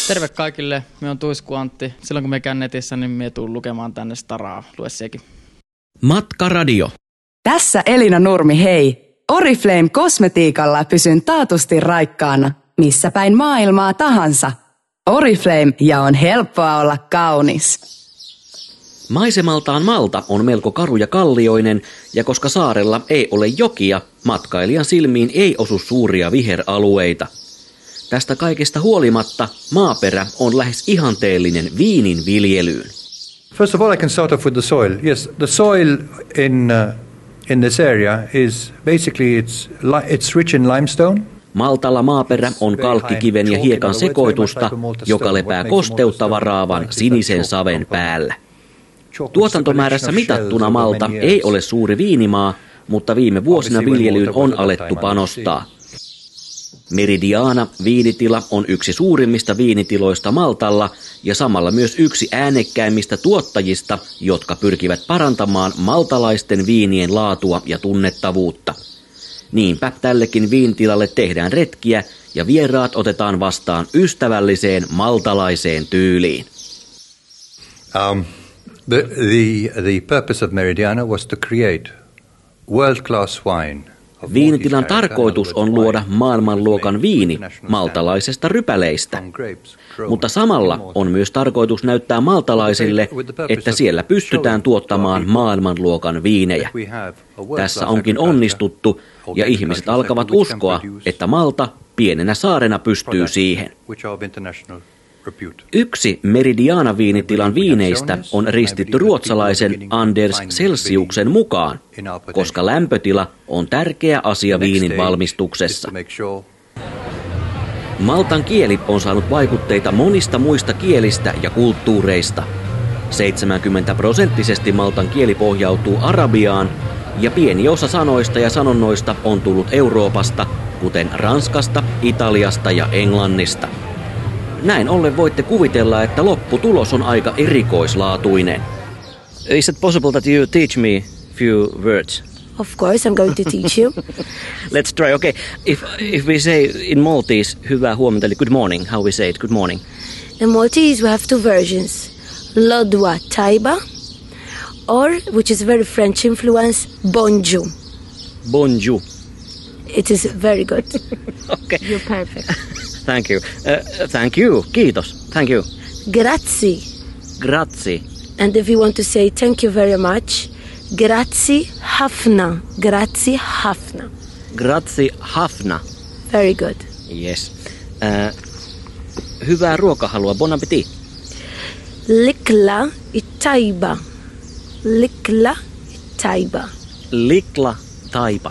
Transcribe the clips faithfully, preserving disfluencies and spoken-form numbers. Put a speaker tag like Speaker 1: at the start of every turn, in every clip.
Speaker 1: Terve kaikille, me on Tuisku Antti. Silloin kun me käyn netissä, niin me tuun lukemaan tänne Staraa. Lue sekin.
Speaker 2: Matkaradio.
Speaker 3: Tässä Elina Nurmi, hei. Oriflame kosmetiikalla pysyn taatusti raikkaana, missä päin maailmaa tahansa. Oriflame ja on helppoa olla kaunis.
Speaker 2: Maisemaltaan Malta on melko karu ja kallioinen, ja koska saarella ei ole jokia, matkailijan silmiin ei osu suuria viheralueita. Tästä kaikesta huolimatta maaperä on lähes ihanteellinen viinin viljelyyn.
Speaker 4: First of all, I can start off with the soil. Yes, the soil in uh, in this area is basically it's it's rich in limestone.
Speaker 2: Maltalla maaperä on kalkkikiven ja hiekan sekoitusta, joka lepää kosteutta varaavan sinisen saven päällä. Tuotantomäärässä mitattuna Malta ei ole suuri viinimaa, mutta viime vuosina viljelyyn on alettu panostaa. Meridiana viinitila on yksi suurimmista viinitiloista Maltalla ja samalla myös yksi äänekkäimmistä tuottajista, jotka pyrkivät parantamaan maltalaisten viinien laatua ja tunnettavuutta. Niinpä tällekin viinitilalle tehdään retkiä ja vieraat otetaan vastaan ystävälliseen maltalaiseen tyyliin.
Speaker 4: Um, the, the, the purpose of Meridiana was to create world-class wine.
Speaker 2: Viinitilan tarkoitus on luoda maailmanluokan viini maltalaisesta rypäleistä, mutta samalla on myös tarkoitus näyttää maltalaisille, että siellä pystytään tuottamaan maailmanluokan viinejä. Tässä onkin onnistuttu ja ihmiset alkavat uskoa, että Malta pienenä saarena pystyy siihen. Yksi Meridiana-viinitilan viineistä on ristitty ruotsalaisen Anders Celsiuksen mukaan, koska lämpötila on tärkeä asia viinin valmistuksessa. Maltan kieli on saanut vaikutteita monista muista kielistä ja kulttuureista. seitsemänkymmentä prosenttisesti Maltan kieli pohjautuu arabiaan, ja pieni osa sanoista ja sanonnoista on tullut Euroopasta, kuten Ranskasta, Italiasta ja Englannista. Näin ollen voitte kuvitella, että lopputulos on aika erikoislaatuinen. Is it possible that you teach me few words?
Speaker 5: Of course, I'm going to teach you.
Speaker 2: Let's try. Okay. If if we say in Maltese, hyvää huomenta, good morning, how we say it, good morning?
Speaker 5: In Maltese, we have two versions. Lodwa Taiba, or, which is very French influence, Bonjour.
Speaker 2: Bonjour.
Speaker 5: It is very good.
Speaker 2: Okay.
Speaker 5: You're perfect.
Speaker 2: Thank you. Uh, thank you. Kiitos. Thank you.
Speaker 5: Grazie.
Speaker 2: Grazie.
Speaker 5: And if you want to say thank you very much, grazie hafna. Grazie hafna.
Speaker 2: Grazie hafna.
Speaker 5: Very good.
Speaker 2: Yes. Uh, hyvää ruokahalua. Bon appétit.
Speaker 5: Likla itaiba. Likla itaiba.
Speaker 2: Likla taiba.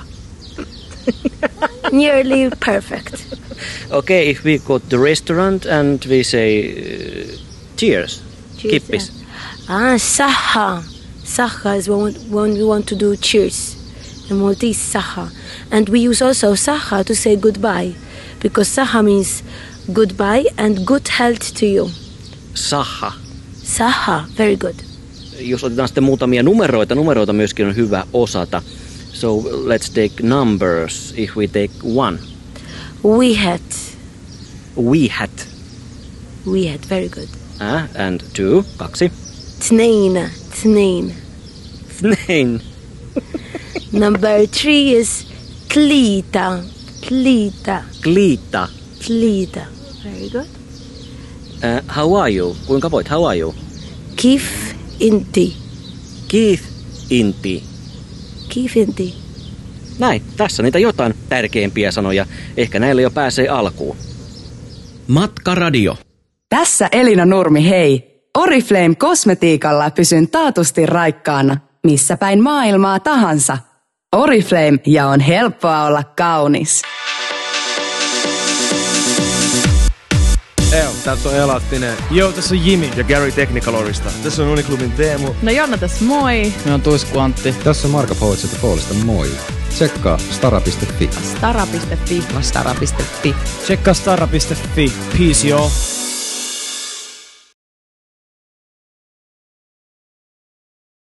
Speaker 5: Nearly perfect.
Speaker 2: Okay, if we go to the restaurant and we say uh, cheers,
Speaker 5: Cheers,
Speaker 2: kippis.
Speaker 5: Yeah. Ah, saha. Saha is when, when we want to do cheers. In Maltese, saha. And we use also saha to say goodbye, because saha means goodbye and good health to you.
Speaker 2: Saha.
Speaker 5: Saha, very good.
Speaker 2: Jos otetaan sitten muutamia numeroita, numeroita myöskin on hyvä osata. So let's take numbers. If we take one.
Speaker 5: We had.
Speaker 2: We had.
Speaker 5: We had, very good.
Speaker 2: Ah, and two, kaksi.
Speaker 5: Tnain, tnain.
Speaker 2: Tnain.
Speaker 5: Number three is tlita, tlita.
Speaker 2: Klita.
Speaker 5: Tlita, very good.
Speaker 2: Uh, how are you? Kuinka voit? How are you?
Speaker 5: Kif inti.
Speaker 2: Kif inti.
Speaker 5: Kif inti.
Speaker 2: Näin, tässä niitä jotain tärkeimpiä sanoja. Ehkä näillä jo pääsee alkuun. Matkaradio.
Speaker 3: Tässä Elina Nurmi, hei. Oriflame kosmetiikalla pysyn taatusti raikkaana, missä päin maailmaa tahansa. Oriflame ja on helppoa olla kaunis.
Speaker 6: Eo, tässä on Elastinen.
Speaker 7: Joo, tässä on Jimi.
Speaker 6: Ja Gary Technicolorista.
Speaker 7: Tässä on Uniklubin Teemu.
Speaker 1: No Jonna tässä, moi. Me on Tuisku Antti.
Speaker 8: Tässä on Marko Poitsilta Foolista, moi. Tsekkaa stara piste fi.
Speaker 9: stara piste fi.
Speaker 1: Stara piste fi.
Speaker 7: Tsekkaa stara piste fi. Peace, y'all.